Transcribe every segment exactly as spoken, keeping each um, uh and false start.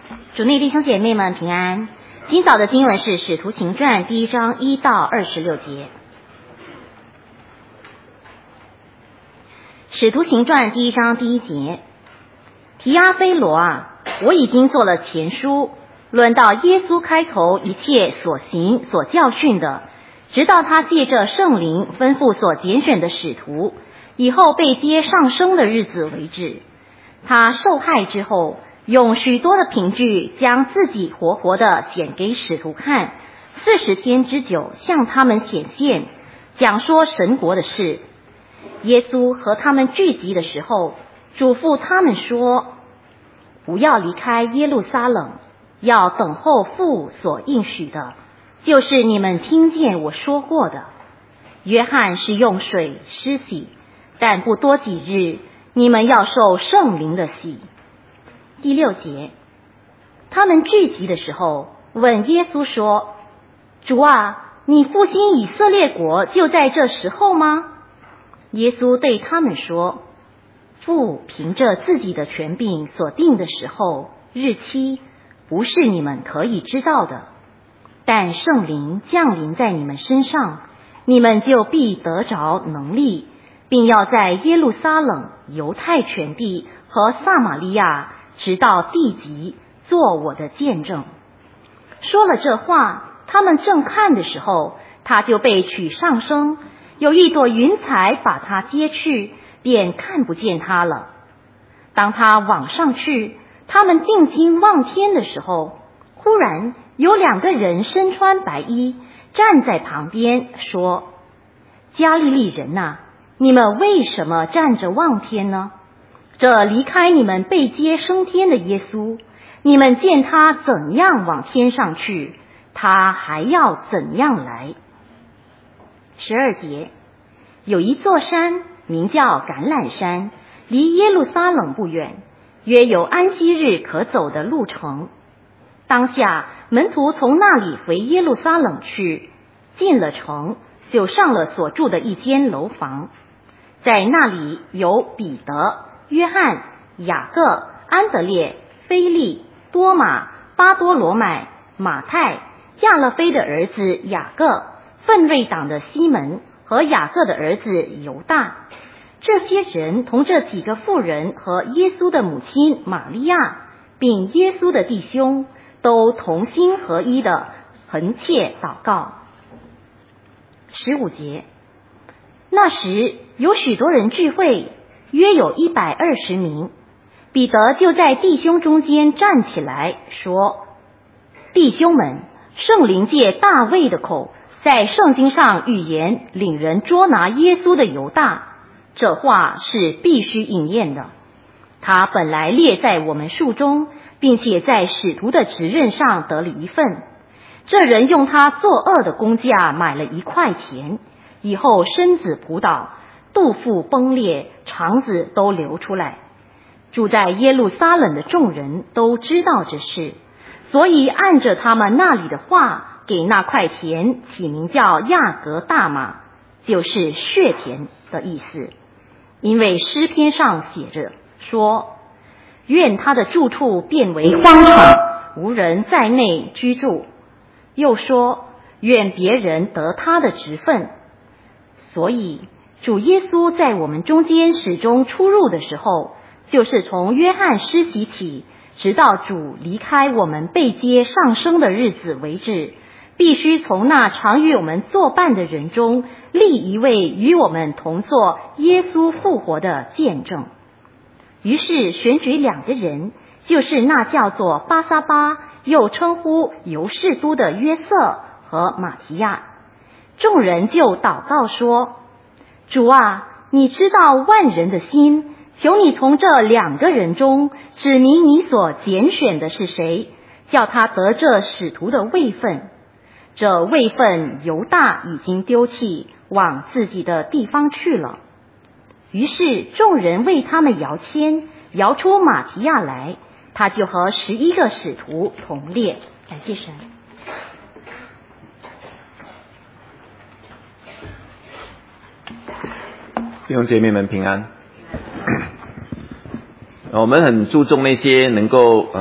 主内弟兄姐妹们平安。今早的经文是《使徒行传》第一章一到二十六节。《使徒行传》第一章第一节：提阿非罗啊，我已经做了前书，论到耶稣开头一切所行所教训的，直到他借着圣灵吩咐所拣选的使徒，以后被接上升的日子为止。他受害之后，用许多的凭据将自己活活的显给使徒看，四十天之久向他们显现，讲说神国的事。耶稣和他们聚集的时候，嘱咐他们说，不要离开耶路撒冷，要等候父所应许的，就是你们听见我说过的。约翰是用水施洗，但不多几日，你们要受圣灵的洗。第六节，他们聚集的时候，问耶稣说，主啊，你复兴以色列国就在这时候吗？耶稣对他们说，父凭着自己的权柄所定的时候日期，不是你们可以知道的，但圣灵降临在你们身上，你们就必得着能力，并要在耶路撒冷、犹太全地和撒玛利亚直到地极做我的见证。说了这话，他们正看的时候，他就被取上升，有一朵云彩把他接去，便看不见他了。当他往上去，他们定睛望天的时候，忽然有两个人身穿白衣站在旁边，说，加利利人哪，你们为什么站着望天呢？这离开你们被接升天的耶稣，你们见他怎样往天上去，他还要怎样来。十二节，有一座山名叫橄榄山，离耶路撒冷不远，约有安息日可走的路程。当下门徒从那里回耶路撒冷去，进了城，就上了所住的一间楼房，在那里有彼得、约翰、雅各、安德烈、腓利、多马、巴多罗买、马太、亚勒腓的儿子雅各、奋锐党的西门和雅各的儿子犹大。这些人同这几个妇人和耶稣的母亲玛利亚，并耶稣的弟兄，都同心合一的恒切祷告。十五节，那时有许多人聚会，约有一百二十名。彼得就在弟兄中间站起来说，弟兄们，圣灵借大卫的口在圣经上预言领人捉拿耶稣的犹大，这话是必须应验的。他本来列在我们数中，并且在使徒的职任上得了一份。这人用他作恶的工价买了一块田，以后身子仆倒，肚腹崩裂，肠子都流出来。住在耶路撒冷的众人都知道这事，所以按着他们那里的话，给那块田起名叫亚格大马，就是血田的意思。因为诗篇上写着说，愿他的住处变为荒场，无人在内居住。又说，愿别人得他的职分。所以主耶稣在我们中间始终出入的时候，就是从约翰施洗起，直到主离开我们被接上升的日子为止，必须从那常与我们作伴的人中立一位与我们同作耶稣复活的见证。于是选举两个人，就是那叫做巴撒巴，又称呼犹士都的约瑟和马提亚。众人就祷告说，主啊，你知道万人的心，求你从这两个人中指明你所拣选的是谁，叫他得这使徒的位分。这位分犹大已经丢弃，往自己的地方去了。于是众人为他们摇签，摇出马提亚来，他就和十一个使徒同列。感谢神。 弟兄姐妹们平安。我们很注重那些能够呃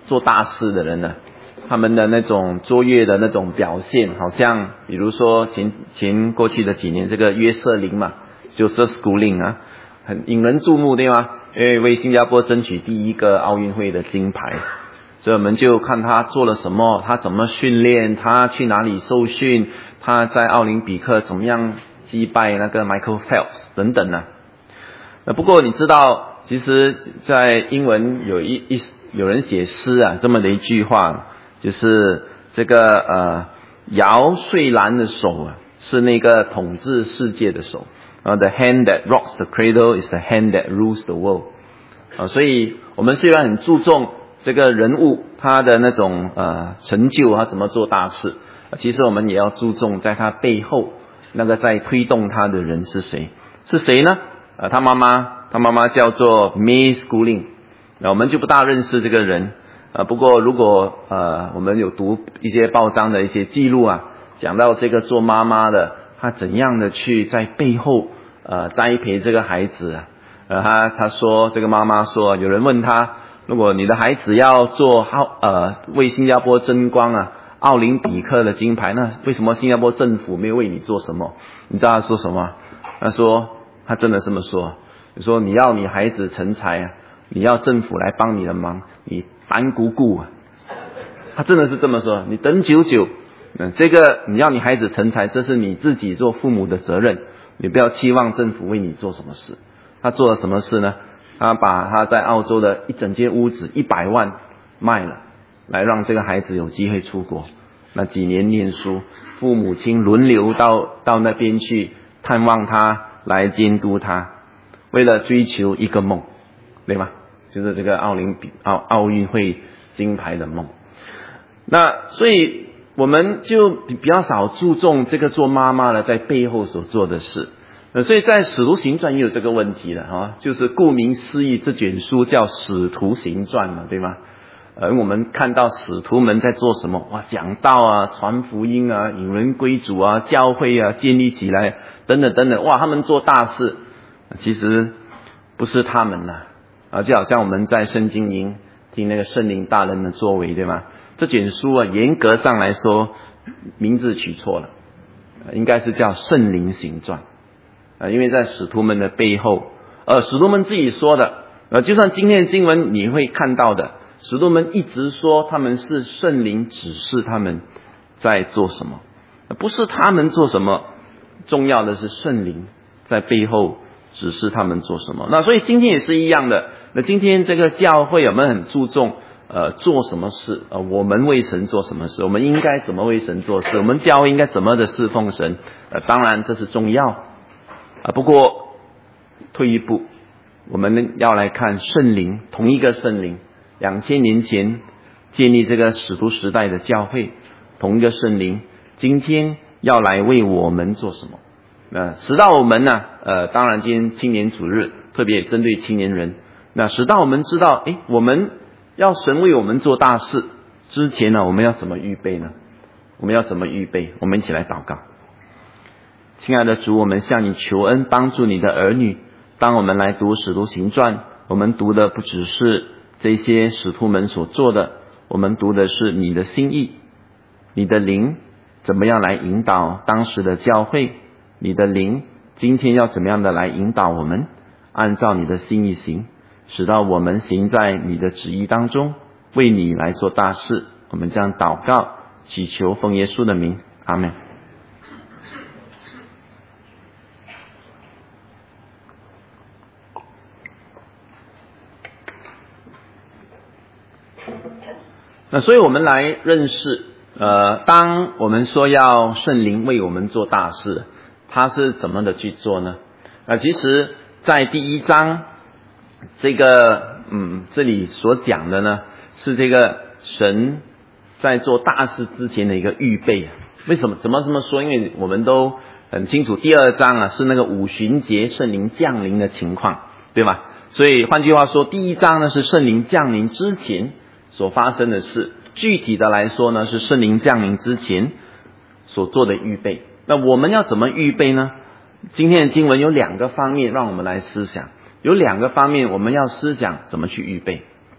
做大事的人呢，他们的那种卓越的那种表现，好像比如说前前过去的几年，这个约瑟林嘛 ，Joseph Schooling 啊，很引人注目，对吗？因为为新加坡争取第一个奥运会的金牌，所以我们就看他做了什么，他怎么训练，他去哪里受训，他在奥林匹克怎么样击败那个 Michael Phelps 等等呢、啊。不过你知道，其实在英文有一一有人写诗啊，这么的一句话，就是这个呃摇睡兰的手啊，是那个统治世界的手。Uh, the hand that rocks the cradle is the hand that rules the world. 啊、uh, 所以我们虽然很注重这个人物他的那种呃成就，他怎么做大事，其实我们也要注重在他背后那个在推动他的人是谁？是谁呢？呃，他妈妈，他妈妈叫做 May Schooling， 那我们就不大认识这个人。呃，不过如果呃我们有读一些报章的一些记录啊，讲到这个做妈妈的，她怎样的去在背后呃栽培这个孩子啊。呃，他他说这个妈妈说，有人问他，如果你的孩子要做奥呃为新加坡争光啊，奥林匹克的金牌，那为什么新加坡政府没有为你做什么？你知道他说什么？他说他真的这么说，你说你要你孩子成才啊，你要政府来帮你的忙，你班姑姑啊，他真的是这么说。你等久久，嗯，这个你要你孩子成才，这是你自己做父母的责任，你不要期望政府为你做什么事。他做了什么事呢？他把他在澳洲的一整间屋子一百万卖了，来让这个孩子有机会出国。那几年念书，父母亲轮流到到那边去探望他，来监督他，为了追求一个梦，对吗？就是这个奥林匹奥奥运会金牌的梦。那所以我们就比较少注重这个做妈妈的在背后所做的事。呃，所以在使徒行传也有这个问题的啊，就是顾名思义，这卷书叫使徒行传嘛，对吗？而我们看到使徒们在做什么？哇，讲道啊，传福音啊，引人归主啊，教会啊建立起来，等等等等，哇，他们做大事。其实不是他们啦，啊，就好像我们在圣经营听那个圣灵大人的作为，对吗？这卷书啊，严格上来说，名字取错了，应该是叫圣灵行传。啊，因为在使徒们的背后，呃，使徒们自己说的，呃，就算今天的经文你会看到的，使徒们一直说他们是圣灵指示他们在做什么，不是他们做什么，重要的是圣灵在背后指示他们做什么。那所以今天也是一样的，那今天这个教会我们很注重呃做什么事，呃我们为神做什么事，我们应该怎么为神做事，我们教会应该怎么的侍奉神，呃当然这是重要。啊，不过退一步，我们要来看圣灵，同一个圣灵，两千年前建立这个使徒时代的教会，同一个圣灵，今天要来为我们做什么？那使到我们呢？呃，当然今天青年主日特别针对青年人，那使到我们知道，诶，我们要神为我们做大事之前呢，我们要怎么预备呢？我们要怎么预备？我们一起来祷告。亲爱的主，我们向你求恩，帮助你的儿女。当我们来读使徒行传，我们读的不只是这些使徒们所做的，我们读的是你的心意，你的灵怎么样来引导当时的教会，你的灵今天要怎么样的来引导我们，按照你的心意行，使到我们行在你的旨意当中，为你来做大事。我们将祷告祈求奉耶稣的名，阿们。那所以我们来认识，呃，当我们说要圣灵为我们做大事，他是怎么的去做呢？啊，其实在第一章这个嗯这里所讲的呢，是这个神在做大事之前的一个预备。为什么怎么这么说？因为我们都很清楚，第二章啊是那个五旬节圣灵降临的情况，对吧？所以换句话说，第一章呢是圣灵降临之前所发生的事，具体的来说呢，是圣灵降临之前所做的预备。那我们要怎么预备呢？今天的经文有两个方面让我们来思想，有两个方面我们要思想怎么去预备。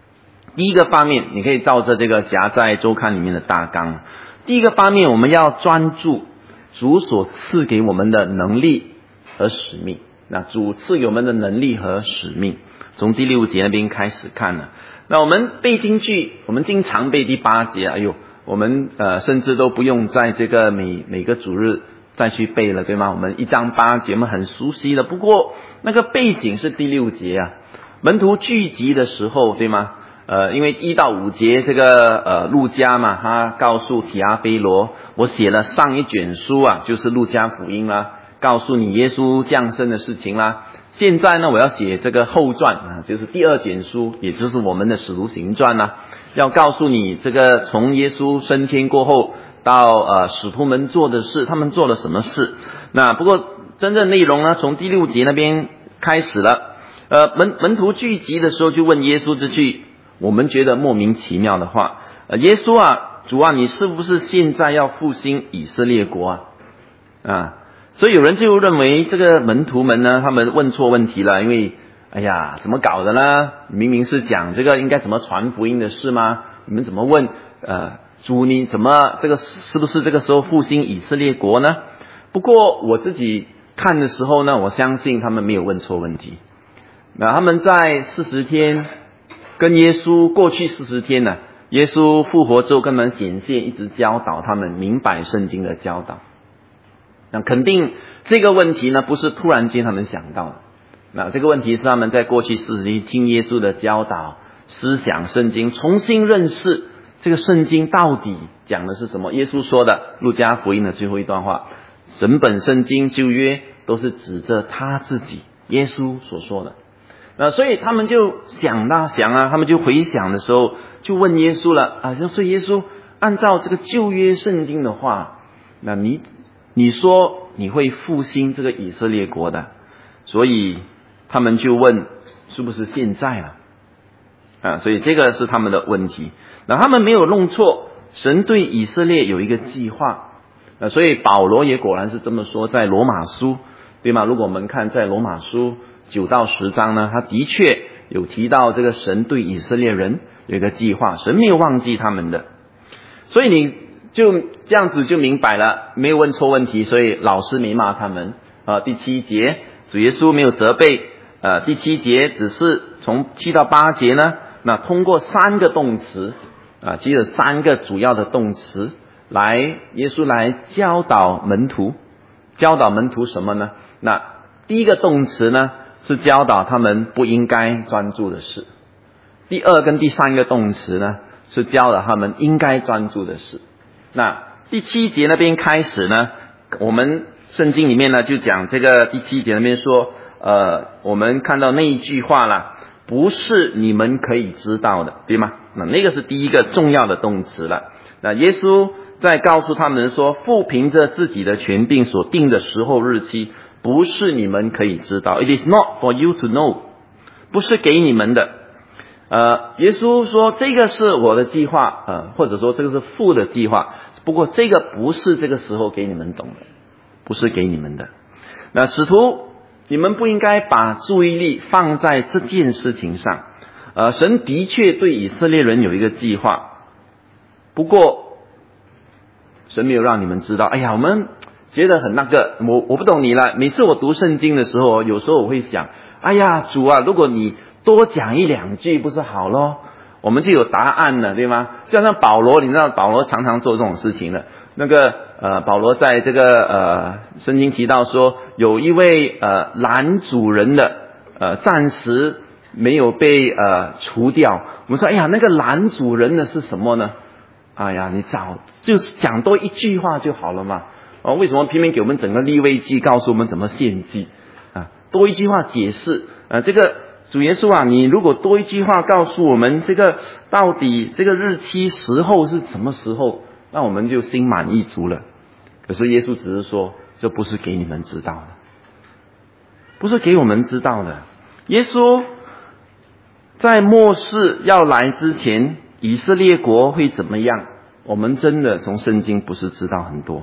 第一个方面，你可以照着这个夹在周刊里面的大纲。第一个方面，我们要专注主所赐给我们的能力和使命。那主赐给我们的能力和使命，从第六节那边开始看了。那我们背京剧，我们经常背第八节，哎呦，我们呃甚至都不用在这个每每个主日再去背了，对吗？我们一章八节我们很熟悉的。不过那个背景是第六节啊，门徒聚集的时候，对吗？呃，因为一到五节这个呃路加嘛，他告诉提阿非罗，我写了上一卷书啊，就是路加福音啦，告诉你耶稣降生的事情啦。现在呢，我要写这个后传啊，就是第二卷书，也就是我们的使徒行传啦，要告诉你这个从耶稣升天过后到呃使徒们做的事，他们做了什么事。那不过真正内容呢，从第六节那边开始了。呃，门门徒聚集的时候，就问耶稣这句我们觉得莫名其妙的话，呃，耶稣啊，主啊，你是不是现在要复兴以色列国啊？啊，所以有人就认为这个门徒们呢，他们问错问题了，因为哎呀，怎么搞的呢？明明是讲这个应该怎么传福音的事吗？你们怎么问呃主你怎么这个是不是这个时候复兴以色列国呢？不过我自己看的时候呢，我相信他们没有问错问题。那他们在四十天跟耶稣过去四十天呢，耶稣复活之后跟他们显现，一直教导他们明白圣经的教导。那肯定这个问题呢，不是突然间他们想到的。那这个问题是他们在过去四十天听耶稣的教导，思想圣经，重新认识这个圣经到底讲的是什么。耶稣说的路加福音的最后一段话，整本圣经旧约都是指着他自己耶稣所说的。那所以他们就想啊想啊，他们就回想的时候就问耶稣了啊，就说耶稣，按照这个旧约圣经的话，那你你说你会复兴这个以色列国的，所以他们就问是不是现在了啊？所以这个是他们的问题。那他们没有弄错，神对以色列有一个计划啊，所以保罗也果然是这么说，在罗马书，对吗？如果我们看在罗马书九到十章呢，他的确有提到这个神对以色列人有一个计划，神没有忘记他们的。所以你就这样子就明白了，没有问错问题，所以老师没骂他们啊。第七节主耶稣没有责备，呃，第七节只是从七到八节呢，那通过三个动词啊，记得三个主要的动词来耶稣来教导门徒，教导门徒什么呢？那第一个动词呢是教导他们不应该专注的事，第二跟第三个动词呢是教导他们应该专注的事。那第七节那边开始呢，我们圣经里面呢就讲这个第七节那边说，呃，我们看到那一句话啦，不是你们可以知道的，对吗？那那个是第一个重要的动词了。那耶稣在告诉他们说，父凭着自己的权柄所定的时候日期，不是你们可以知道 ，It is not for you to know， 不是给你们的。呃，耶稣说这个是我的计划，呃，或者说这个是父的计划，不过这个不是这个时候给你们懂的，不是给你们的。那使徒，你们不应该把注意力放在这件事情上。呃，神的确对以色列人有一个计划，不过神没有让你们知道。哎呀，我们觉得很那个，我我不懂你了。每次我读圣经的时候，有时候我会想，哎呀，主啊，如果你多讲一两句不是好咯，我们就有答案了，对吗？就像保罗，你知道保罗常常做这种事情的。那个呃，保罗在这个呃圣经提到说，有一位呃拦阻人的呃暂时没有被呃除掉。我们说，哎呀，那个拦阻人的是什么呢？哎呀，你找就是讲多一句话就好了嘛。哦，为什么偏偏给我们整个利未记，告诉我们怎么献祭啊？多一句话解释啊，这个主耶稣啊，你如果多一句话告诉我们这个到底这个日期时候是什么时候，那我们就心满意足了。可是耶稣只是说，这不是给你们知道的，不是给我们知道的。耶稣在末世要来之前，以色列国会怎么样？我们真的从圣经不是知道很多。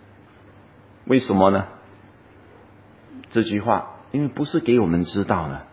为什么呢？这句话因为不是给我们知道的。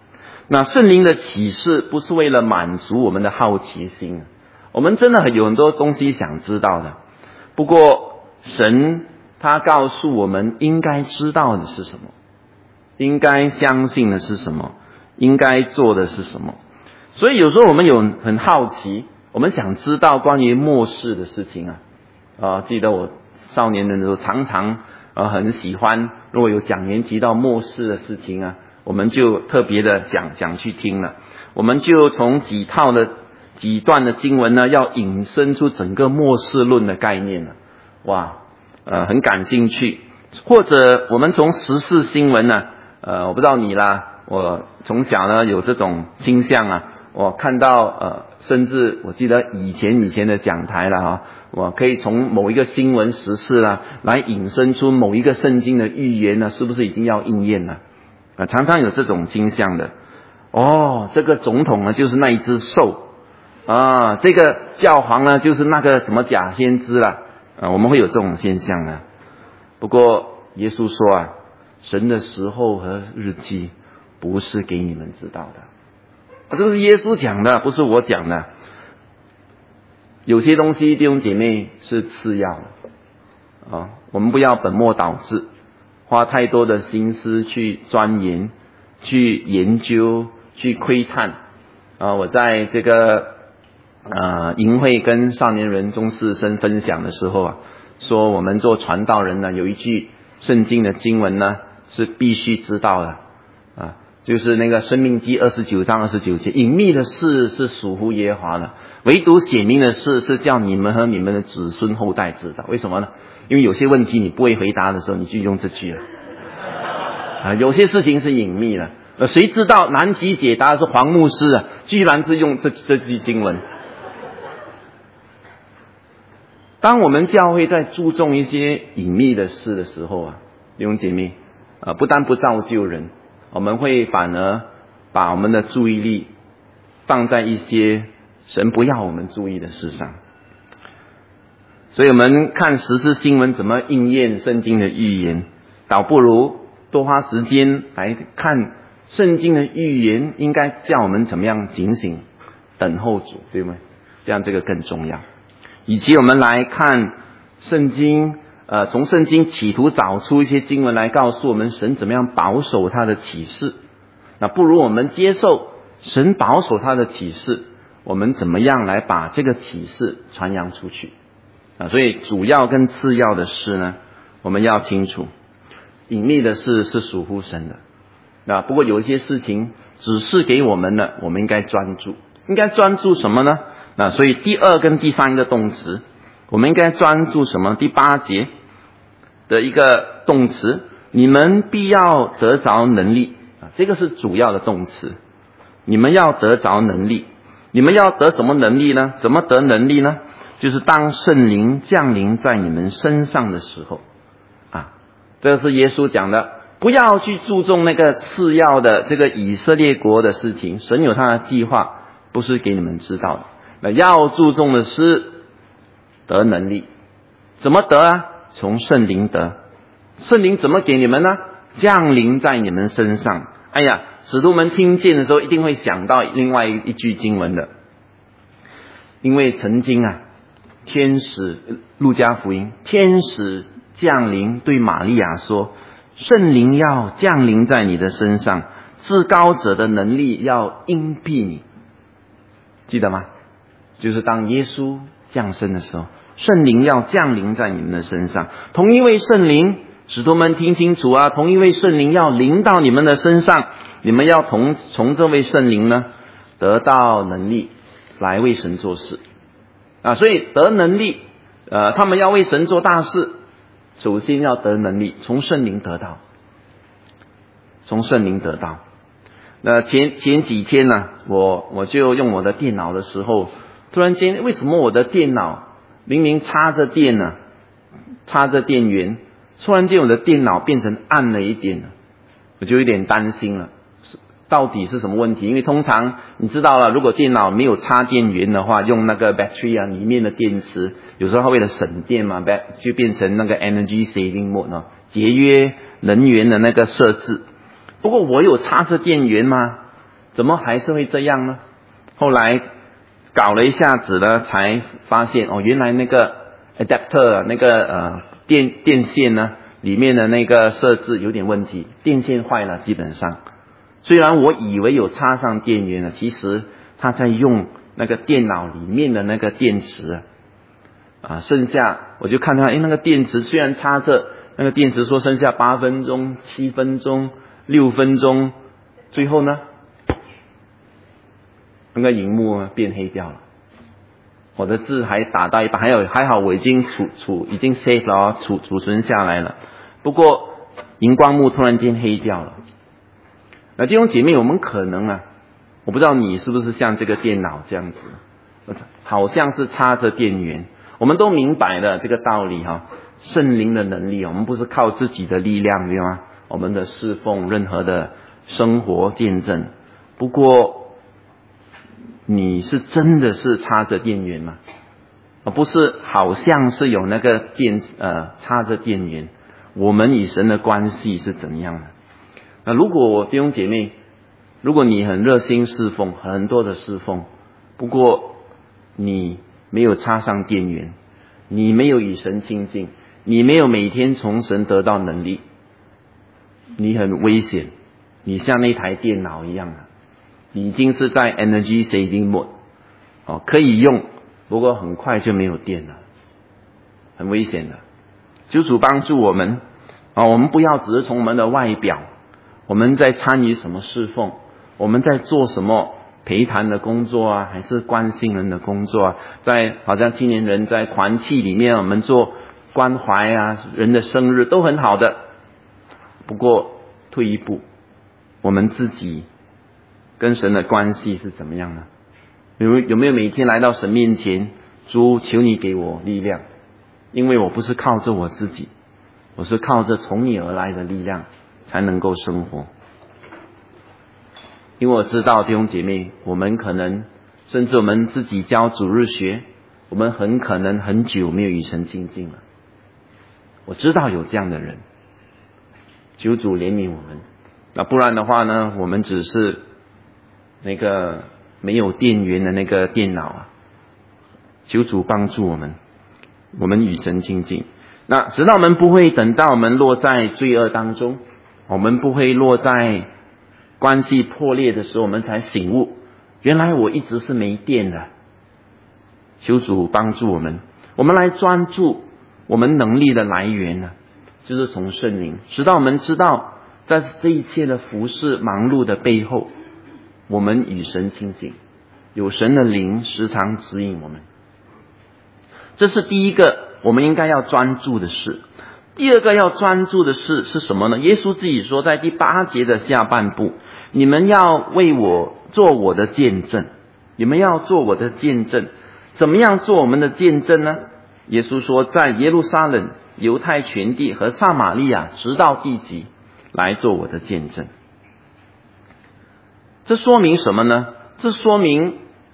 那圣灵的启示不是为了满足我们的好奇心，我们真的有很多东西想知道的，不过神他告诉我们应该知道的是什么，应该相信的是什么，应该做的是什么。所以有时候我们有很好奇，我们想知道关于末世的事情啊。啊，记得我少年人的时候常常呃很喜欢，如果有讲员提到末世的事情啊，我们就特别的想想去听了。我们就从几套的几段的经文呢，要引申出整个末世论的概念了。哇，呃很感兴趣。或者我们从时事新闻呢，呃我不知道你啦，我从小呢有这种倾向啊，我看到呃甚至我记得以前以前的讲台了啊，我可以从某一个新闻时事啦来引申出某一个圣经的预言呢，是不是已经要应验了啊？常常有这种倾向的。哦，这个总统呢就是那一只兽啊，这个教皇呢就是那个什么假先知啦啊，我们会有这种现象呢。不过耶稣说啊，神的时候和日期不是给你们知道的，这是耶稣讲的，不是我讲的。有些东西弟兄姐妹是次要的啊，我们不要本末倒置，花太多的心思去钻研、去研究、去窥探啊。我在这个呃营会跟少年人中士生分享的时候啊，说我们做传道人呢，有一句圣经的经文呢是必须知道的啊，就是那个申命记二十九章二十九节，隐秘的事是属乎耶和华的，唯独显明的事是叫你们和你们的子孙后代知道。为什么呢？因为有些问题你不会回答的时候，你就用这句了啊。有些事情是隐秘的，呃，谁知道南极解答的是黄牧师啊，居然是用这这句经文。当我们教会在注重一些隐秘的事的时候啊，弟兄姐妹啊，不但不造就人，我们会反而把我们的注意力放在一些神不要我们注意的事上。所以我们看时事新闻怎么应验圣经的预言，倒不如多花时间来看圣经的预言应该叫我们怎么样警醒等候主，对吗？这样这个更重要。以及我们来看圣经，呃，从圣经企图找出一些经文来告诉我们神怎么样保守他的启示，那不如我们接受神保守他的启示，我们怎么样来把这个启示传扬出去啊？所以主要跟次要的事呢，我们要清楚，隐秘的事是属乎神的。那不过有一些事情指示给我们了，我们应该专注，应该专注什么呢？那所以第二跟第三个动词，我们应该专注什么？第八节的一个动词，你们必要得着能力啊，这个是主要的动词。你们要得着能力，你们要得什么能力呢？怎么得能力呢？就是当圣灵降临在你们身上的时候啊，这是耶稣讲的。不要去注重那个次要的这个以色列国的事情，神有他的计划，不是给你们知道的。那要注重的是得能力，怎么得啊？从圣灵得。圣灵怎么给你们呢？降临在你们身上。哎呀，使徒们听见的时候一定会想到另外一句经文的，因为曾经啊，天使路加福音，天使降临对玛利亚说，圣灵要降临在你的身上，至高者的能力要荫庇你，记得吗？就是当耶稣降生的时候，圣灵要降临在你们的身上。同一位圣灵，使徒们听清楚啊，同一位圣灵要临到你们的身上，你们要同从这位圣灵呢得到能力来为神做事啊。所以得能力，呃，他们要为神做大事，首先要得能力，从圣灵得到，从圣灵得到。那前前几天呢，我我就用我的电脑的时候，突然间为什么我的电脑明明插着电呢，插着电源，突然间我的电脑变成暗了一点，我就有点担心了，到底是什么问题？因为通常你知道了，如果电脑没有插电源的话，用那个 battery 啊里面的电池，有时候它为了省电嘛，就变成那个 energy saving mode 呢，节约能源的那个设置。不过我有插着电源吗？ 怎么还是会这样呢？后来搞了一下子呢，才发现哦，原来那个 adapter 那个呃电电线呢里面的那个设置有点问题，电线坏了。基本上虽然我以为有插上电源了，其实它在用那个电脑里面的那个电池啊，剩下我就看到诶那个电池虽然插着，那个电池说剩下八分钟、七分钟、六分钟，最后呢那个荧幕变黑掉了，我的字还打到一半，还有还好我已经储储已经 save 了哦，储储存下来了。不过荧光幕突然间黑掉了。那弟兄姐妹，我们可能啊，我不知道你是不是像这个电脑这样子，好像是插着电源。我们都明白了这个道理哈，圣灵的能力，我们不是靠自己的力量对吗？我们的侍奉，任何的生活见证。不过你是真的是插着电源吗？而不是好像是有那个电呃插着电源。我们与神的关系是怎样的？那如果弟兄姐妹，如果你很热心侍奉，很多的侍奉，不过你没有插上电源，你没有与神亲近，你没有每天从神得到能力，你很危险，你像那台电脑一样啊，你已经是在 energy saving mode 哦，可以用，不过很快就没有电了，很危险的。求主帮助我们啊，我们不要只是从我们的外表，我们在参与什么侍奉，我们在做什么陪谈的工作啊，还是关心人的工作啊，在好像青年人在团契里面我们做关怀啊，人的生日都很好的。不过退一步，我们自己跟神的关系是怎么样呢？有有没有每天来到神面前，主求你给我力量，因为我不是靠着我自己，我是靠着从你而来的力量才能够生活。因为我知道弟兄姐妹，我们可能甚至我们自己教主日学，我们很可能很久没有与神亲近了。我知道有这样的人，求主怜悯我们。那不然的话呢，我们只是那个没有电源的那个电脑啊。求主帮助我们，我们与神亲近。那直到我们不会等到我们落在罪恶当中，我们不会落在关系破裂的时候，我们才醒悟，原来我一直是没电的。求主帮助我们，我们来专注我们能力的来源呢，就是从圣灵，直到我们知道在这一切的服事忙碌的背后，我们与神亲近，有神的灵时常指引我们。这是第一个我们应该要专注的事。第二个要专注的事是什么呢？耶稣自己说在第八节的下半部，你们要为我做我的见证，你们要做我的见证。怎么样做我们的见证呢？耶稣说在耶路撒冷、犹太全地和撒玛利亚直到地极来做我的见证。这说明什么呢？这说明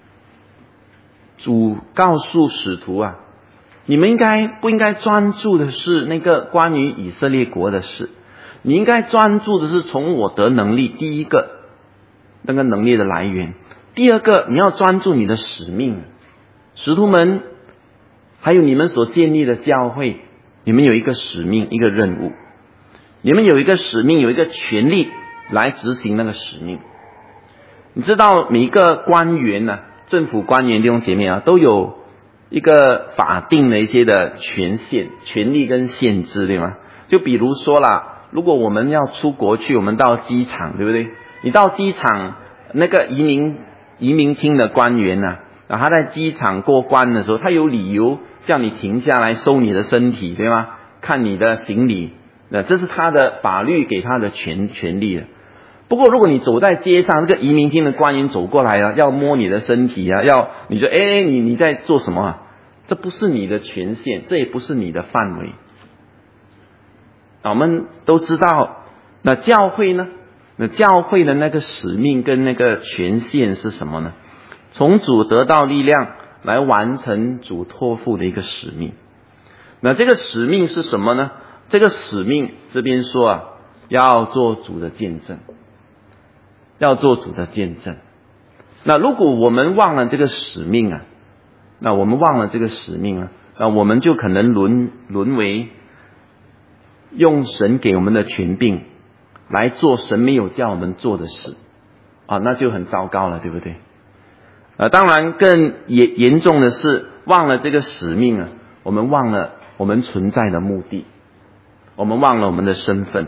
主告诉使徒啊，你们应该不应该专注的是那个关于以色列国的事，你应该专注的是从我得能力，第一个那个能力的来源，第二个你要专注你的使命。使徒们还有你们所建立的教会，你们有一个使命，一个任务，你们有一个使命，有一个权利来执行那个使命。你知道每一个官员啊，政府官员弟兄姐妹啊，都有一个法定的一些的权限、权利跟限制，对吗？就比如说啦，如果我们要出国去，我们到机场，对不对？你到机场，那个移民移民厅的官员啊，啊，他在机场过关的时候，他有理由叫你停下来收你的身体，对吗？看你的行李，那这是他的法律给他的权权利的。不过如果你走在街上，这个移民厅的官员走过来啊，要摸你的身体啊，要你说哎，你你在做什么啊？这不是你的权限，这也不是你的范围。我们都知道，那教会呢？那教会的那个使命跟那个权限是什么呢？从主得到力量来完成主托付的一个使命。那这个使命是什么呢？这个使命这边说啊，要做主的见证。 要做主的见证。那如果我们忘了这个使命啊，那我们忘了这个使命啊，那我们就可能沦沦为用神给我们的权柄来做神没有叫我们做的事啊，那就很糟糕了，对不对？呃，当然更严严重的是忘了这个使命啊，我们忘了我们存在的目的，我们忘了我们的身份。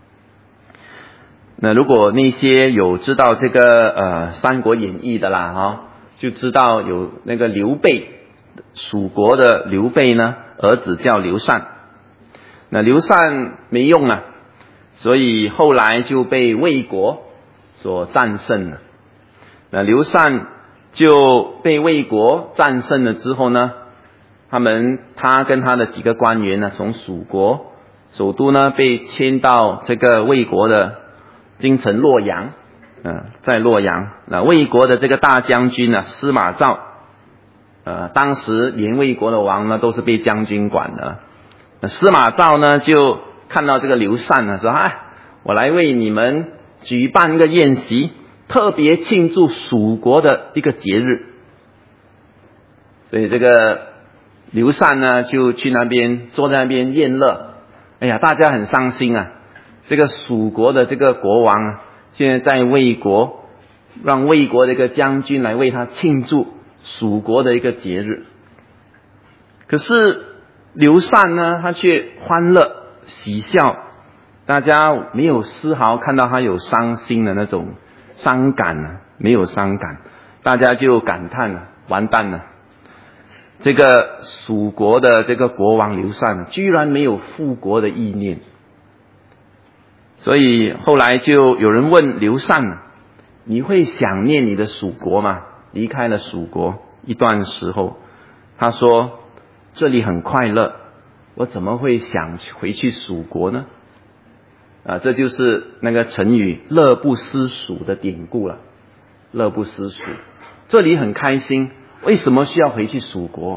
那如果那些有知道这个呃《三国演义》的啦哈、哦，就知道有那个刘备，蜀国的刘备呢，儿子叫刘禅。那刘禅没用啊，所以后来就被魏国所战胜了。那刘禅就被魏国战胜了之后呢，他们他跟他的几个官员呢，从蜀国首都呢被迁到这个魏国的京城洛阳，嗯、呃，在洛阳。那魏国的这个大将军呢，司马昭，呃，当时连魏国的王呢都是被将军管的。那司马昭呢就看到这个刘禅呢，说：“哎，我来为你们举办一个宴席，特别庆祝蜀国的一个节日。”所以这个刘禅呢就去那边坐在那边宴乐。哎呀，大家很伤心啊！这个蜀国的这个国王啊，现在在魏国，让魏国的一个将军来为他庆祝蜀国的一个节日。可是刘禅呢，他却欢乐喜笑，大家没有丝毫看到他有伤心的那种伤感啊，没有伤感，大家就感叹了，完蛋了，这个蜀国的这个国王刘禅居然没有复国的意念。所以后来就有人问刘禅：“你会想念你的蜀国吗？”离开了蜀国一段时候，他说：“这里很快乐，我怎么会想回去蜀国呢？”啊，这就是那个成语“乐不思蜀”的典故了。乐不思蜀，这里很开心，为什么需要回去蜀国？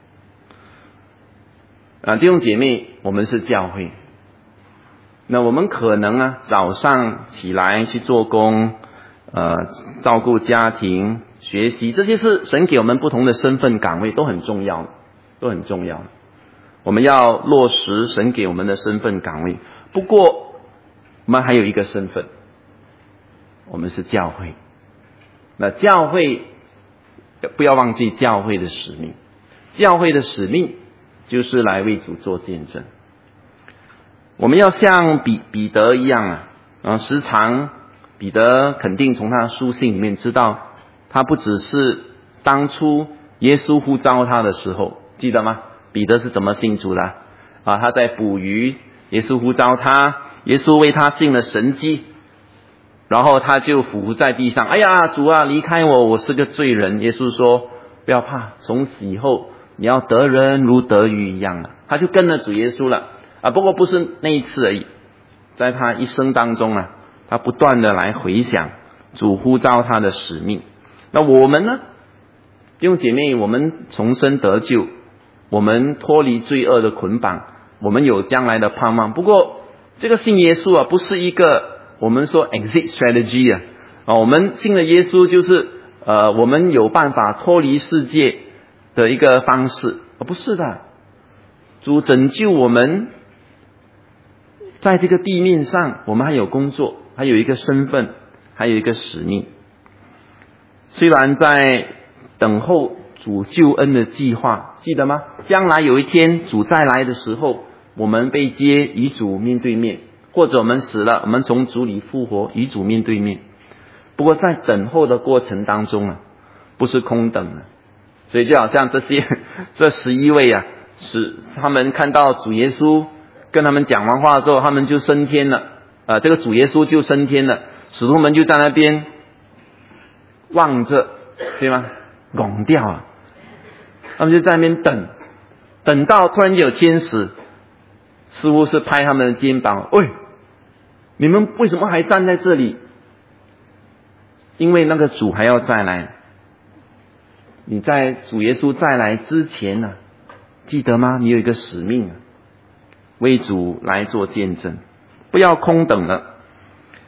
啊，弟兄姐妹，我们是教会。那我们可能啊，早上起来去做工，呃，照顾家庭、学习，这些是神给我们不同的身份岗位，都很重要，都很重要。我们要落实神给我们的身份岗位。不过，我们还有一个身份，我们是教会。那教会不要忘记教会的使命，教会的使命就是来为主做见证。我们要像彼彼得一样啊，啊，时常彼得肯定从他的书信里面知道，他不只是当初耶稣呼召他的时候，记得吗？彼得是怎么信主的啊？他在捕鱼，耶稣呼召他，耶稣为他行了神迹，然后他就伏在地上，哎呀，主啊，离开我，我是个罪人。耶稣说：“不要怕，从此以后你要得人如得鱼一样了。”他就跟了主耶稣了。啊，不过不是那一次而已，在他一生当中啊，他不断的来回想主呼召他的使命。那我们呢，弟兄姐妹，我们重生得救，我们脱离罪恶的捆绑，我们有将来的盼望。不过这个信耶稣啊，不是一个我们说 exit strategy 啊，啊，我们信了耶稣就是呃，我们有办法脱离世界的一个方式，而不是的。主拯救我们，在这个地面上，我们还有工作，还有一个身份，还有一个使命。虽然在等候主救恩的计划，记得吗？将来有一天主再来的时候，我们被接与主面对面，或者我们死了，我们从主里复活与主面对面。不过在等候的过程当中啊，不是空等的。所以就好像这些这十一位啊，是他们看到主耶稣跟他们讲完话之后，他们就升天了。呃，这个主耶稣就升天了，使徒们就在那边望着，对吗？拱掉啊，他们就在那边等，等到突然间有天使，似乎是拍他们的肩膀，喂，你们为什么还站在这里？因为那个主还要再来。你在主耶稣再来之前呢、啊，记得吗？你有一个使命啊，为主来做见证，不要空等了。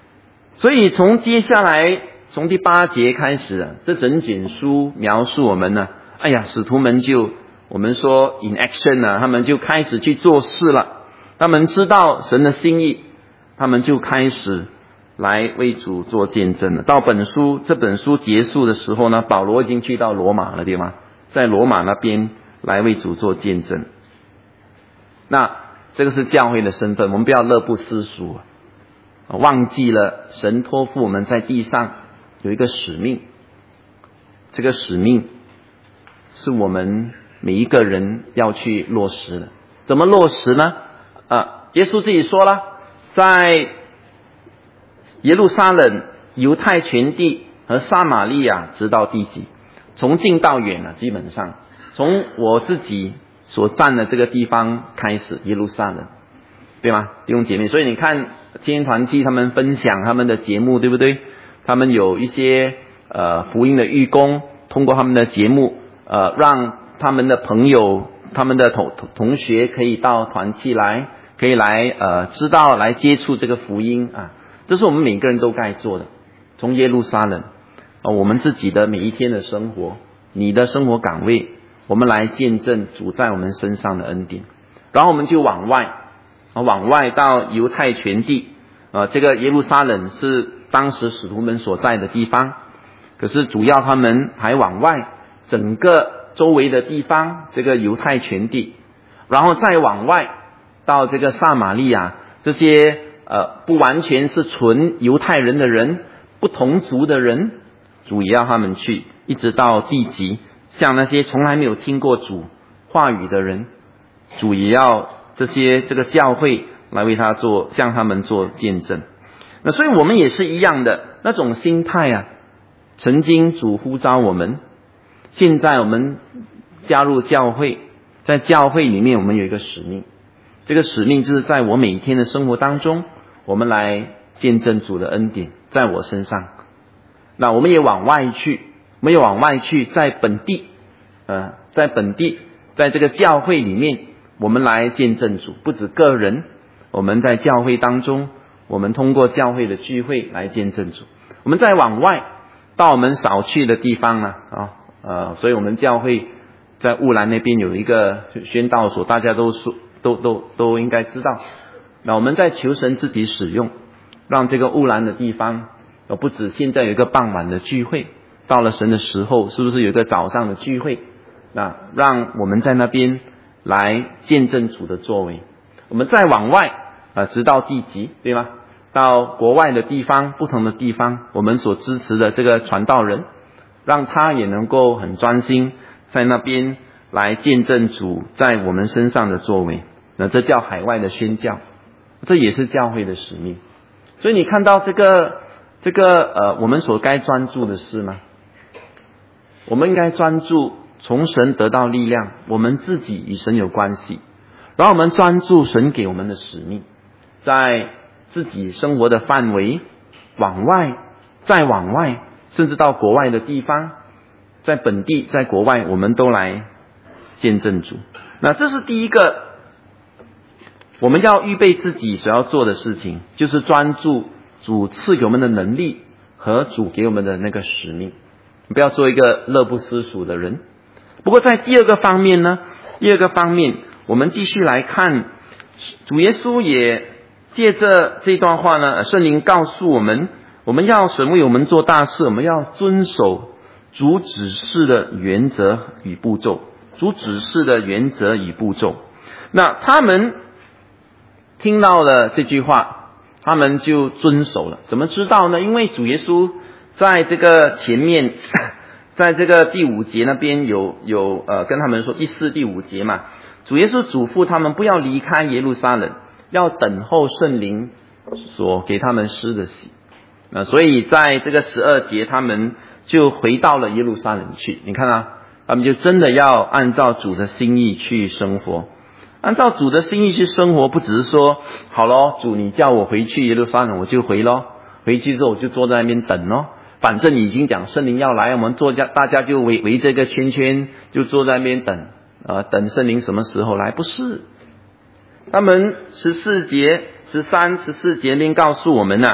所以从接下来从第八节开始啊，这整卷书描述我们呢，哎呀，使徒们就我们说 in action 啊，他们就开始去做事了，他们知道神的心意，他们就开始来为主做见证了。到本书这本书结束的时候呢，保罗已经去到罗马了，对吗？在罗马那边来为主做见证。那这个是教会的身份，我们不要乐不思蜀，忘记了神托付我们在地上有一个使命，这个使命是我们每一个人要去落实的。怎么落实呢？啊，耶稣自己说了，在耶路撒冷、犹太全地和撒玛利亚直到地极，从近到远啊，基本上从我自己所站的这个地方开始，耶路撒冷，对吗？弟兄姐妹，所以你看青年团契他们分享他们的节目，对不对？他们有一些呃福音的义工，通过他们的节目，呃，让他们的朋友、他们的同同学可以到团契来，可以来呃知道来接触这个福音啊，这是我们每个人都该做的。从耶路撒冷，呃，我们自己的每一天的生活，你的生活岗位，我们来见证主在我们身上的恩典，然后我们就往外，啊，往外到犹太全地，呃，这个耶路撒冷是当时使徒们所在的地方，可是主要他们还往外，整个周围的地方，这个犹太全地，然后再往外到这个撒玛利亚，这些呃不完全是纯犹太人的人，不同族的人，主也要他们去，一直到地极，像那些从来没有听过主话语的人，主也要这些这个教会来为他做，向他们做见证。那所以我们也是一样的那种心态啊，曾经主呼召我们，现在我们加入教会，在教会里面我们有一个使命，这个使命就是在我每一天的生活当中，我们来见证主的恩典在我身上。那我们也往外去，我们也往外去，在本地呃，在本地在这个教会里面，我们来见证主，不止个人，我们在教会当中，我们通过教会的聚会来见证主。我们再往外到我们少去的地方呢啊呃，所以我们教会在乌兰那边有一个宣道所，大家都说都都都应该知道。那我们在求神自己使用，让这个乌兰的地方，呃，不止现在有一个傍晚的聚会，到了神的时候，是不是有一个早上的聚会？那让我们在那边来见证主的作为。我们再往外呃，直到地极，对吗？到国外的地方，不同的地方，我们所支持的这个传道人，让他也能够很专心在那边来见证主在我们身上的作为。那这叫海外的宣教，这也是教会的使命。所以你看到这个这个呃，我们所该专注的事吗？我们应该专注从神得到力量，我们自己与神有关系，然后我们专注神给我们的使命，在自己生活的范围往外，再往外，甚至到国外的地方，在本地在国外，我们都来见证主。那这是第一个我们要预备自己所要做的事情，就是专注主赐给我们的能力和主给我们的那个使命，不要做一个乐不思蜀的人。不过在第二个方面呢，第二个方面我们继续来看，主耶稣也借着这段话呢，圣灵告诉我们，我们要神为我们做大事，我们要遵守主指示的原则与步骤，主指示的原则与步骤。那他们听到了这句话，他们就遵守了。怎么知道呢？因为主耶稣在这个前面，在这个第五节那边有有呃跟他们说，第四第五节嘛，主耶稣嘱咐他们不要离开耶路撒冷，要等候圣灵所给他们施的洗。那所以在这个十二节，他们就回到了耶路撒冷去。你看啊，他们就真的要按照主的心意去生活。按照主的心意去生活，不只是说好咯，主你叫我回去耶路撒冷我就回咯，回去之后我就坐在那边等咯，反正已经讲圣灵要来，我们坐家大家就围围这个圈圈，就坐在那边等呃，等圣灵什么时候来。不是，他们十四节十三十四节里面告诉我们啊，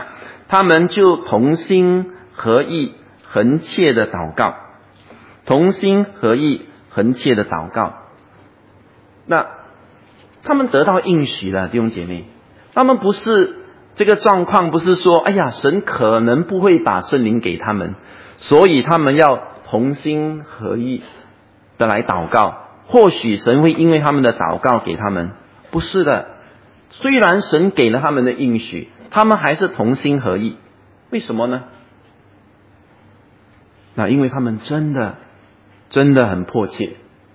他们就同心合意，恒切的祷告，同心合意，恒切的祷告。那他们得到应许了，弟兄姐妹，他们不是这个状况，不是说，哎呀，神可能不会把圣灵给他们，所以他们要同心合意的来祷告，或许神会因为他们的祷告给他们。不是的，虽然神给了他们的应许，他们还是同心合意。为什么呢？那因为他们真的真的很迫切。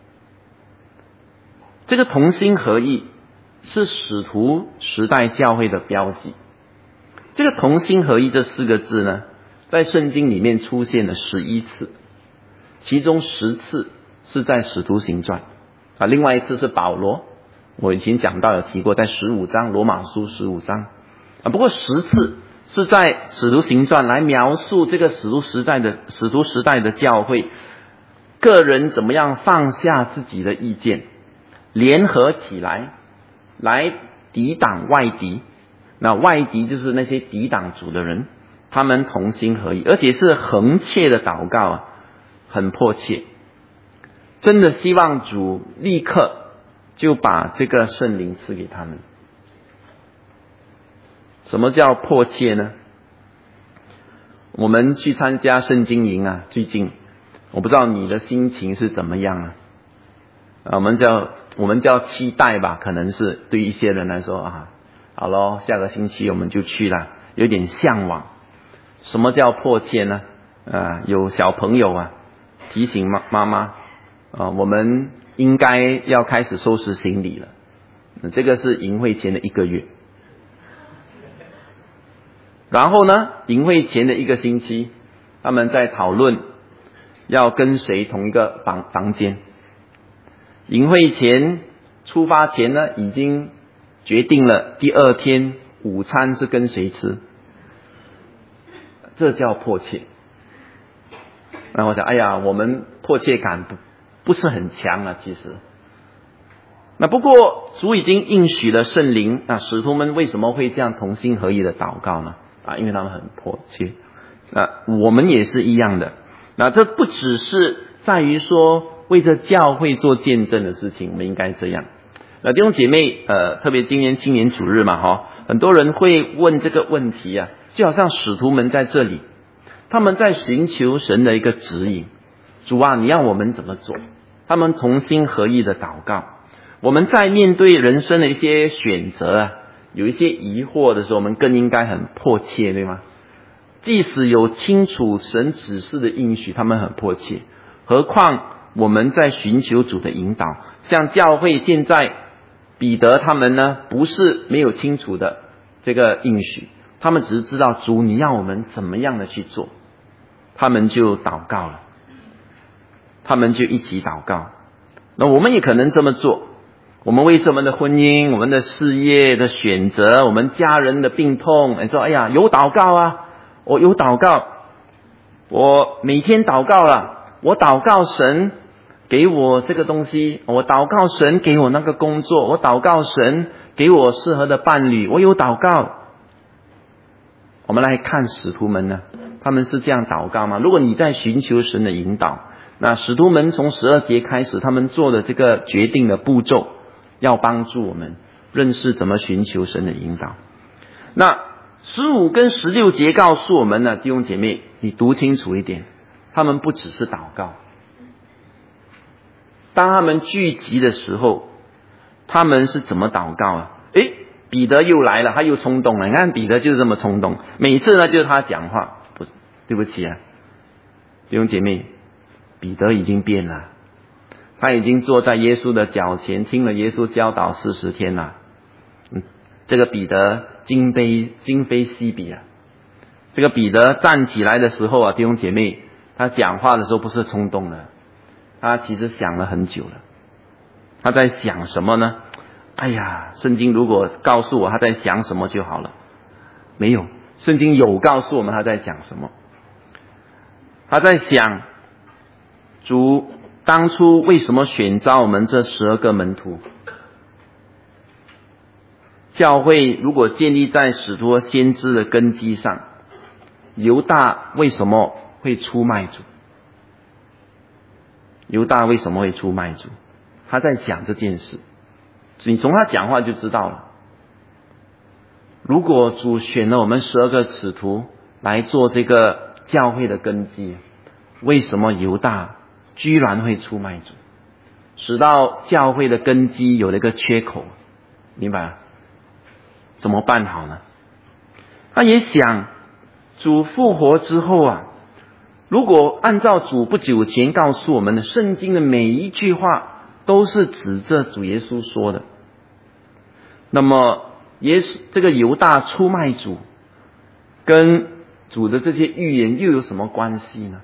这个同心合意是使徒时代教会的标记。这个同心合意这四个字呢，在圣经里面出现了十一次，其中十次是在使徒行传啊，另外一次是保罗，我以前讲到有提过，在十五章罗马书十五章啊，不过十次是在使徒行传来描述这个使徒时代的使徒时代的教会，个人怎么样放下自己的意见，联合起来来抵挡外敌。那外敌就是那些抵挡主的人，他们同心合意，而且是恒切的祷告啊，很迫切，真的希望主立刻就把这个圣灵赐给他们。什么叫迫切呢？我们去参加圣经营啊，最近我不知道你的心情是怎么样啊？啊，我们叫我们叫期待吧，可能是对一些人来说啊，好咯，下个星期我们就去了，有点向往。什么叫迫切呢？啊，有小朋友啊提醒妈妈妈啊，我们应该要开始收拾行李了。这个是营会前的一个月。然后呢，营会前的一个星期，他们在讨论要跟谁同一个房房间。营会前出发前呢，已经决定了第二天午餐是跟谁吃。这叫迫切。那我想，哎呀，我们迫切感不不是很强啊，其实。那不过主已经应许了圣灵，那使徒们为什么会这样同心合意的祷告呢？啊，因为他们很迫切。那我们也是一样的。那这不只是在于说为这教会做见证的事情，我们应该这样。那弟兄姐妹，呃，特别今年青年主日嘛，哈，很多人会问这个问题啊，就好像使徒们在这里，他们在寻求神的一个指引。主啊，你让我们怎么做？他们同心合意的祷告。我们在面对人生的一些选择啊，有一些疑惑的时候，我们更应该很迫切，对吗？即使有清楚神指示的应许，他们很迫切，何况我们在寻求主的引导。像教会现在彼得他们呢，不是没有清楚的这个应许，他们只是知道主你要我们怎么样的去做，他们就祷告了，他们就一起祷告。那我们也可能这么做，我们为我们的婚姻、我们的事业的选择、我们家人的病痛，你说哎呀，有祷告啊，我有祷告，我每天祷告了，我祷告神给我这个东西，我祷告神给我那个工作，我祷告神给我适合的伴侣，我有祷告。我们来看使徒们呢，他们是这样祷告吗？如果你在寻求神的引导，那使徒们从十二节开始，他们做的这个决定的步骤，要帮助我们认识怎么寻求神的引导。那十五跟十六节告诉我们呢，弟兄姐妹，你读清楚一点，他们不只是祷告。当他们聚集的时候，他们是怎么祷告啊？诶，彼得又来了，他又冲动了。你看彼得就是这么冲动，每次呢就是他讲话，不，对不起啊，弟兄姐妹，彼得已经变了，他已经坐在耶稣的脚前，听了耶稣教导四十天了。嗯，这个彼得今非今非昔比啊。这个彼得站起来的时候啊，弟兄姐妹，他讲话的时候不是冲动的，他其实想了很久了。他在想什么呢？哎呀，圣经如果告诉我他在想什么就好了。没有，圣经有告诉我们他在想什么。他在想，主当初为什么选召我们这十二个门徒？教会如果建立在使徒和先知的根基上， 犹大为什么会出卖主？犹大为什么会出卖主？他在讲这件事，你从他讲话就知道了。如果主选了我们十二个使徒来做这个教会的根基，为什么犹大居然会出卖主，使到教会的根基有了一个缺口？明白吗？怎么办好呢？他也想主复活之后啊，如果按照主不久前告诉我们的圣经的每一句话都是指着主耶稣说的，那么耶稣这个犹大出卖主跟主的这些预言又有什么关系呢？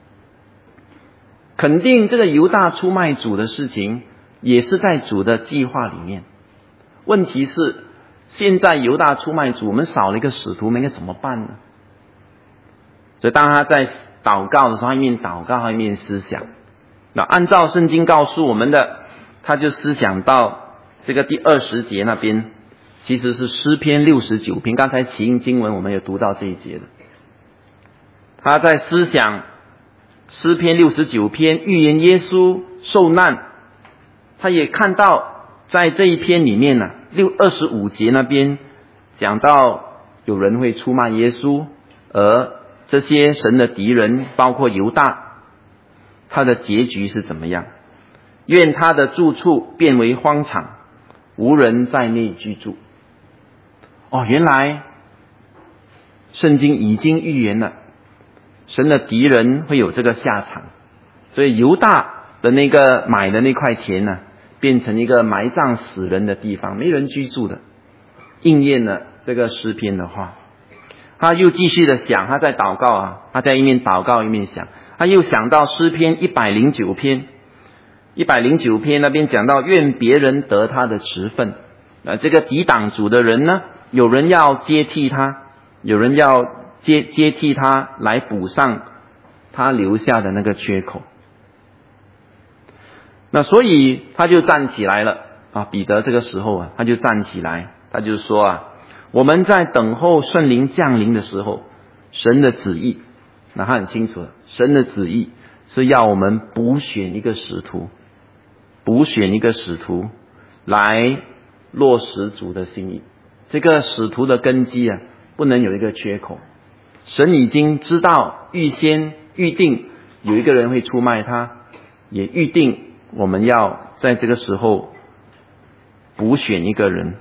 肯定这个犹大出卖主的事情也是在主的计划里面。问题是现在犹大出卖主，我们少了一个使徒，我们应该怎么办呢？所以当他在祷告的时候，他一面祷告，他一面思想。那按照圣经告诉我们的，他就思想到这个第二十节那边，其实是诗篇六十九篇，刚才起因经文我们有读到这一节的。他在思想诗篇六十九篇预言耶稣受难，他也看到在这一篇里面呢，六二十五节那边讲到有人会出卖耶稣，而这些神的敌人包括犹大，他的结局是怎么样？愿他的住处变为荒场，无人在内居住。哦，原来圣经已经预言了神的敌人会有这个下场，所以犹大的那个买的那块田呢，变成一个埋葬死人的地方，没人居住的，应验了这个诗篇的话。他又继续的想，他在祷告啊，他在一面祷告一面想，他又想到诗篇一百零九篇，一百零九篇那边讲到愿别人得他的职分，呃，这个抵挡主的人呢，有人要接替他，有人要接接替他来补上他留下的那个缺口。那所以他就站起来了啊，彼得这个时候啊，他就站起来，他就说啊，我们在等候圣灵降临的时候，神的旨意，那他很清楚了，神的旨意是要我们补选一个使徒，补选一个使徒来落实主的心意。这个使徒的根基啊，不能有一个缺口。神已经知道，预先预定有一个人会出卖他，也预定我们要在这个时候补选一个人。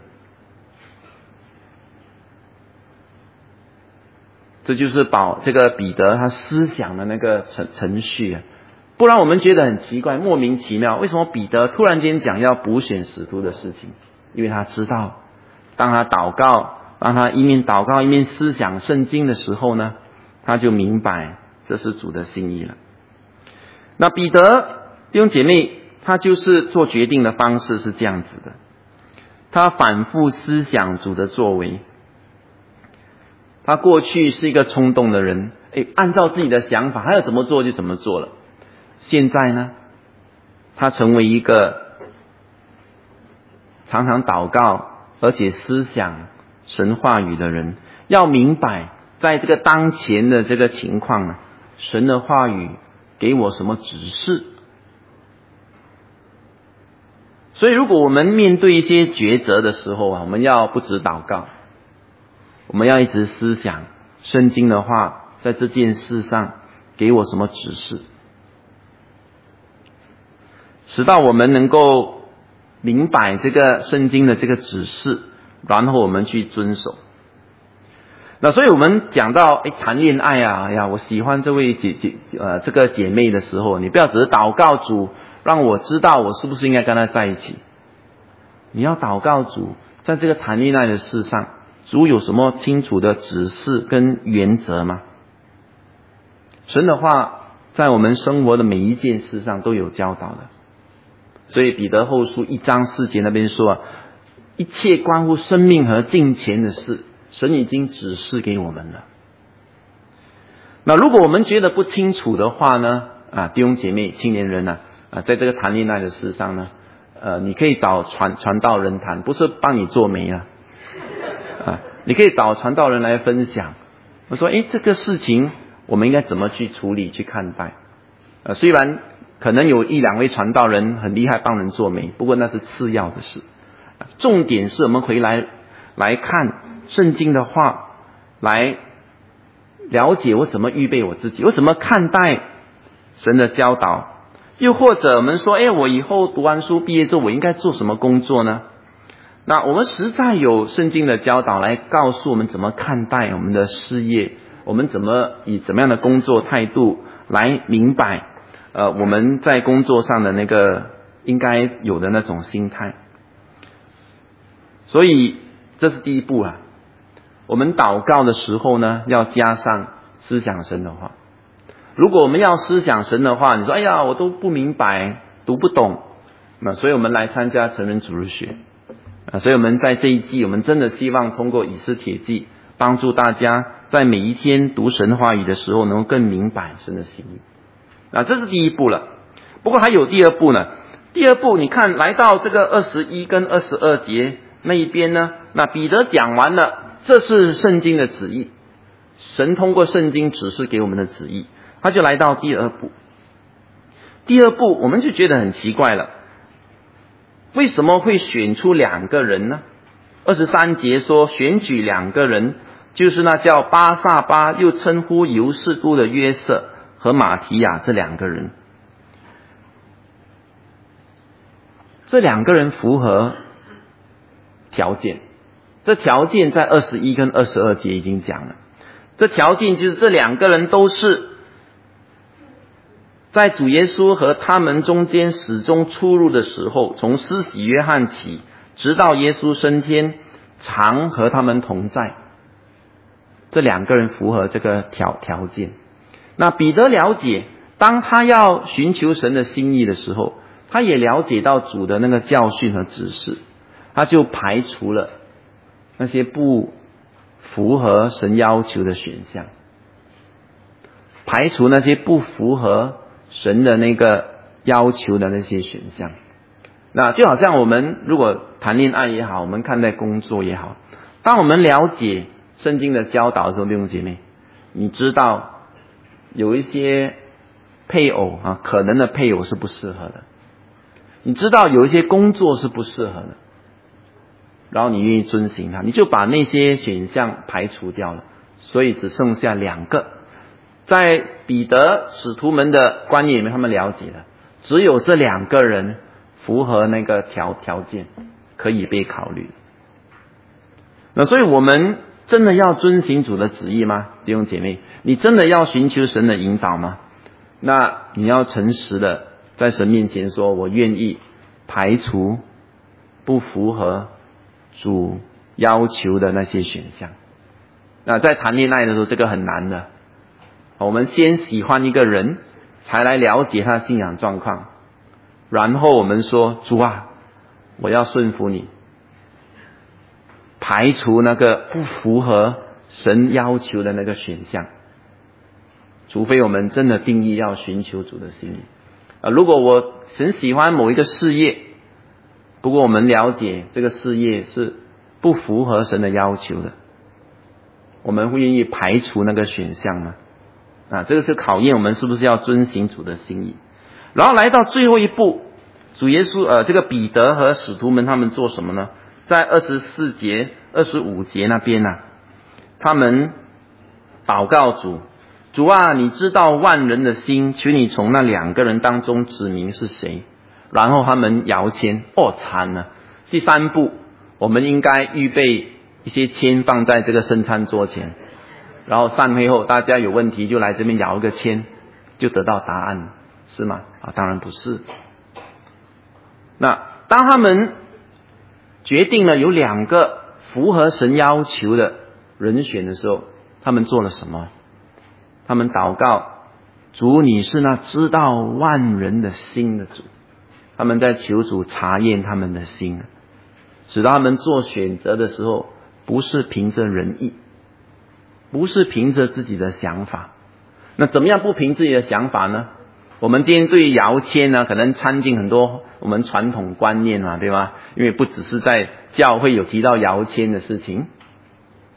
这就是把这个彼得他思想的那个程程序啊，不然我们觉得很奇怪，莫名其妙，为什么彼得突然间讲要补选使徒的事情？因为他知道，当他祷告，当他一面祷告一面思想圣经的时候呢，他就明白这是主的心意了。那彼得弟兄姐妹，他就是做决定的方式是这样子的，他反复思想主的作为。他过去是一个冲动的人，诶，按照自己的想法，他要怎么做就怎么做了。现在呢，他成为一个常常祷告而且思想神话语的人，要明白在这个当前的这个情况呢，神的话语给我什么指示。所以如果我们面对一些抉择的时候啊，我们要不止祷告，我们要一直思想圣经的话，在这件事上给我什么指示，使到我们能够明白这个圣经的这个指示，然后我们去遵守。那所以我们讲到诶谈恋爱啊，哎呀，我喜欢这位姐姐呃这个姐妹的时候，你不要只是祷告主让我知道我是不是应该跟她在一起，你要祷告主在这个谈恋爱的事上，主有什么清楚的指示跟原则吗？神的话在我们生活的每一件事上都有教导的。所以彼得后书一章四节那边说啊，一切关乎生命和金钱的事，神已经指示给我们了。那如果我们觉得不清楚的话呢，啊，弟兄姐妹青年人呢，啊，在这个谈恋爱的事上呢，呃，你可以找传传道人谈，不是帮你做媒啊。啊，你可以找传道人来分享， 我说，诶，这个事情我们应该怎么去处理、去看待？呃，虽然可能有一两位传道人很厉害，帮人做媒，不过那是次要的事。重点是我们回来来看圣经的话，来了解我怎么预备我自己，我怎么看待神的教导。又或者我们说，诶，我以后读完书毕业之后，我应该做什么工作呢？那我们实在有圣经的教导来告诉我们怎么看待我们的事业，我们怎么以怎么样的工作态度来明白呃我们在工作上的那个应该有的那种心态。所以这是第一步啊。我们祷告的时候呢，要加上思想神的话。如果我们要思想神的话，你说哎呀我都不明白，读不懂，那所以我们来参加成人主日学啊，所以我们在这一季，我们真的希望通过以斯帖记，帮助大家在每一天读神话语的时候，能够更明白神的心意。啊，这是第一步了。不过还有第二步呢。第二步，你看来到这个二十一跟二十二节那一边呢，那彼得讲完了，这是圣经的旨意，神通过圣经指示给我们的旨意，他就来到第二步。第二步我们就觉得很奇怪了。为什么会选出两个人呢？二十三节说选举两个人，就是那叫巴撒巴又称呼犹士都的约瑟和马提亚这两个人。这两个人符合条件，这条件在二十一跟二十二节已经讲了。这条件就是这两个人都是在主耶稣和他们中间始终出入的时候，从施洗约翰起，直到耶稣升天，常和他们同在。这两个人符合这个条条件。那彼得了解，当他要寻求神的心意的时候，他也了解到主的那个教训和指示，他就排除了那些不符合神要求的选项，排除那些不符合神的那个要求的那些选项。那就好像我们如果谈恋爱也好，我们看待工作也好，当我们了解圣经的教导的时候，弟兄姐妹，你知道有一些配偶啊，可能的配偶是不适合的，你知道有一些工作是不适合的，然后你愿意遵行它，你就把那些选项排除掉了，所以只剩下两个。在彼得使徒们的观念里面，他们了解了，只有这两个人符合那个条条件，可以被考虑。那所以我们真的要遵行主的旨意吗？弟兄姐妹，你真的要寻求神的引导吗？那你要诚实的在神面前说，我愿意排除不符合主要求的那些选项。那在谈恋爱的时候，这个很难的。我们先喜欢一个人，才来了解他的信仰状况，然后我们说，主啊，我要顺服你，排除那个不符合神要求的那个选项，除非我们真的定义要寻求主的心意。啊，如果我很喜欢某一个事业，不过我们了解这个事业是不符合神的要求的，我们会愿意排除那个选项吗？啊，这个是考验我们是不是要遵行主的心意。然后来到最后一步，主耶稣呃，这个彼得和使徒们他们做什么呢？在二十四节、二十五节那边呢、啊，他们祷告主，主啊，你知道万人的心，求你从那两个人当中指明是谁。然后他们摇签，哦，惨了！第三步，我们应该预备一些签放在这个圣餐桌前。然后散会后，大家有问题就来这边摇个签，就得到答案，是吗？啊，当然不是。那当他们决定了有两个符合神要求的人选的时候，他们做了什么？他们祷告，主，你是那知道万人的心的主。他们在求主查验他们的心，使到他们做选择的时候，不是凭着仁义，不是凭着自己的想法。那怎么样不凭自己的想法呢？我们今天对摇签呢，可能掺进很多我们传统观念嘛，对吧？因为不只是在教会有提到摇签的事情。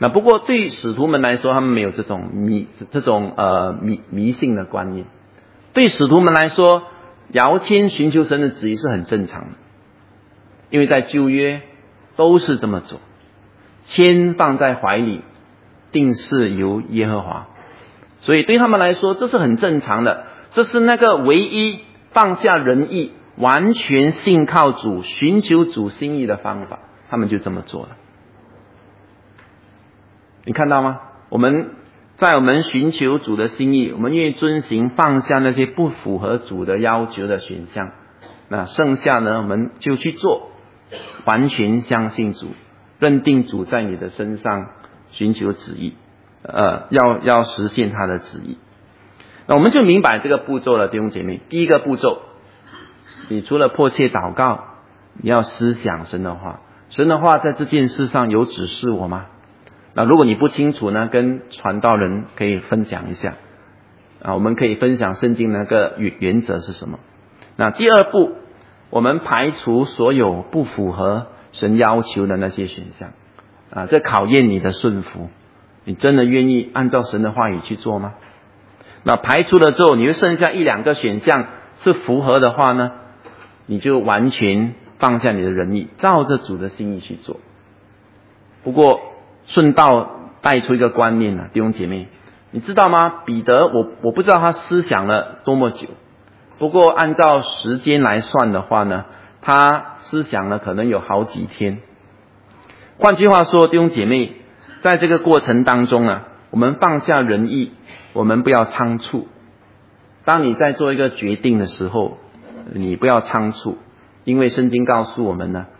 那不过对使徒们来说，他们没有这种迷这种呃迷迷信的观念。对使徒们来说，摇签寻求神的旨意是很正常的，因为在旧约都是这么做，签放在怀里，定是由耶和华，所以对他们来说这是很正常的，这是那个唯一放下人意，完全信靠主，寻求主心意的方法，他们就这么做了。你看到吗？我们在我们寻求主的心意，我们愿意遵行放下那些不符合主的要求的选项，那剩下呢我们就去做，完全相信主，认定主在你的身上寻求旨意，呃，要要实现他的旨意。那我们就明白这个步骤了，弟兄姐妹。第一个步骤，你除了迫切祷告，你要思想神的话。神的话在这件事上有指示我吗？那如果你不清楚呢，跟传道人可以分享一下啊，我们可以分享圣经那个原原则是什么。那第二步，我们排除所有不符合神要求的那些选项啊，这考验你的顺服，你真的愿意按照神的话语去做吗？那排除了之后，你会剩下一两个选项是符合的话呢，你就完全放下你的仁义，照着主的心意去做。不过顺道带出一个观念啊，弟兄姐妹，你知道吗？彼得，我我不知道他思想了多么久，不过按照时间来算的话呢，他思想了可能有好几天。换句话说，弟兄姐妹，在这个过程当中啊，我们放下仁义，我们不要仓促。当你在做一个决定的时候，你不要仓促，因为圣经告诉我们呢，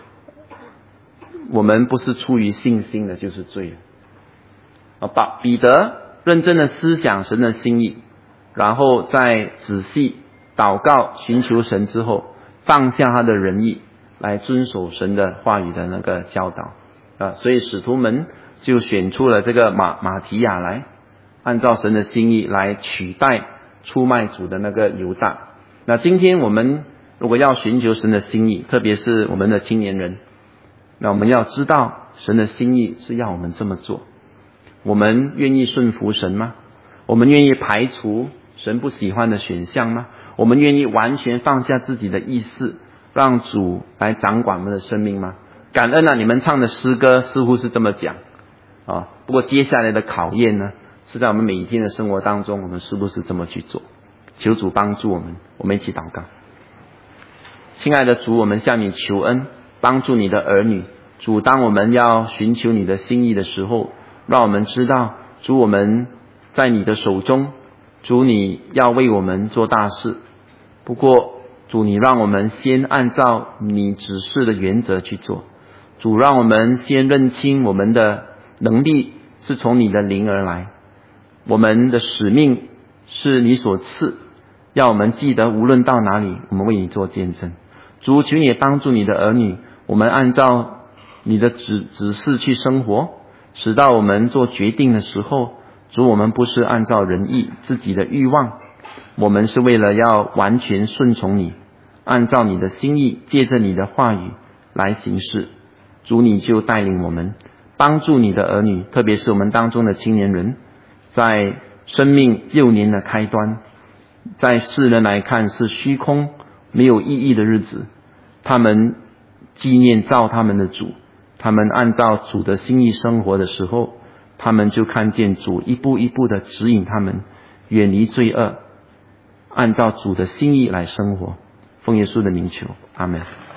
我们不是出于信心的就是罪了。把彼得认真的思想神的心意，然后再仔细祷告寻求神之后，放下他的仁义，来遵守神的话语的那个教导啊。所以使徒们就选出了这个马马提亚来，按照神的心意来取代出卖主的那个犹大。那今天我们如果要寻求神的心意，特别是我们的青年人，那我们要知道神的心意是要我们这么做。我们愿意顺服神吗？我们愿意排除神不喜欢的选项吗？我们愿意完全放下自己的意思，让主来掌管我们的生命吗？感恩啊，你们唱的诗歌似乎是这么讲啊。不过接下来的考验呢，是在我们每一天的生活当中，我们是不是这么去做？求主帮助我们，我们一起祷告。亲爱的主，我们向你求恩，帮助你的儿女。主，当我们要寻求你的心意的时候，让我们知道，主，我们在你的手中，主，你要为我们做大事。不过主，你让我们先按照你指示的原则去做。主，让我们先认清我们的能力是从你的灵而来，我们的使命是你所赐，要我们记得无论到哪里，我们为你做见证。主，求你也帮助你的儿女，我们按照你的指指示去生活，使到我们做决定的时候，主，我们不是按照人意自己的欲望，我们是为了要完全顺从你，按照你的心意，借着你的话语来行事。主，你就带领我们，帮助你的儿女，特别是我们当中的青年人，在生命幼年的开端，在世人来看是虚空没有意义的日子，他们纪念造他们的主，他们按照主的心意生活的时候，他们就看见主一步一步的指引他们远离罪恶，按照主的心意来生活。奉耶稣的名求，阿们。